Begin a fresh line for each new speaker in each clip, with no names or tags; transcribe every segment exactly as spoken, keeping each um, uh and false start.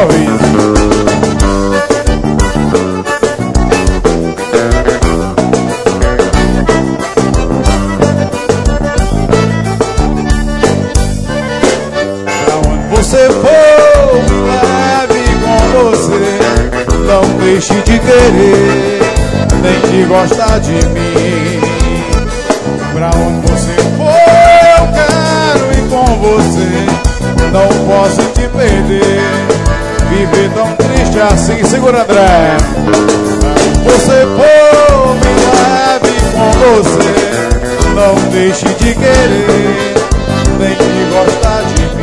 improviso. Você for, me leve com você. Não deixe de querer, nem de gostar de mim. Pra onde você for, eu quero ir com você. Não posso te perder, viver tão triste assim. Segura, André. Você for, me leve com você. Não deixe de querer, nem de gostar de mim.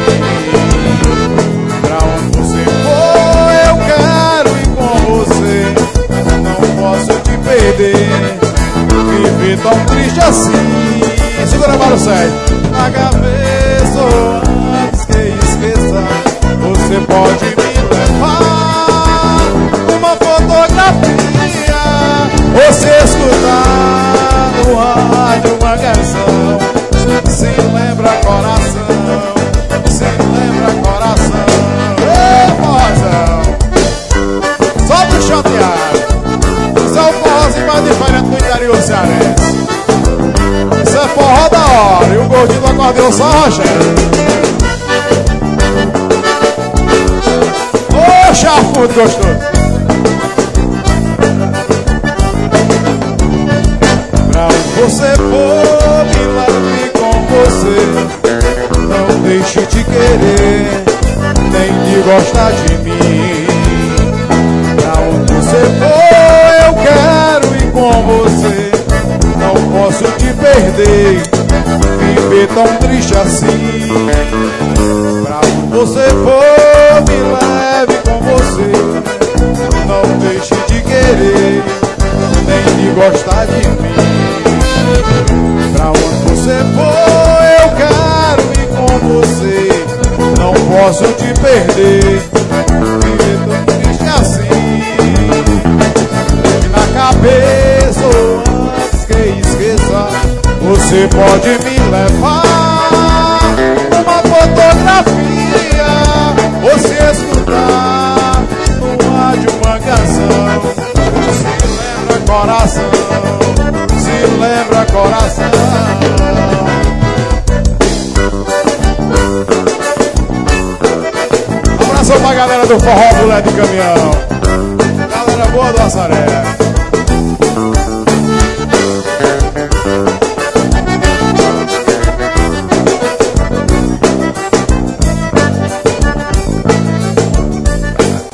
Viver tão triste assim. Segura para o Sérgio. Na cabeça ou antes que esqueça, você pode me levar uma fotografia, ou se escutar no rádio uma canção. Se lembra coração, se lembra coração. Ei, mozão, solta o chateado. Mais diferente do interior cearense. Isso é forró da hora. E o gordinho do acordeão só rochando. Ô, chafudo gostoso. Pra onde você for, me leve com você. Não deixe de querer, nem de gostar de mim. Pra onde você for, eu quero ir com você. Não posso te perder, viver tão triste assim. Pra onde você for, me leve com você. Não deixe de querer, nem de gostar de mim. Pra onde você for, eu quero ir com você. Não posso te perder, viver tão triste assim. Cabeça ou antes que esqueça, você pode me levar uma fotografia, ou se escutar no rádio uma canção. Se lembra coração, se lembra coração. Abração pra galera do Forró Mulher de Caminhão, galera boa do Assaré.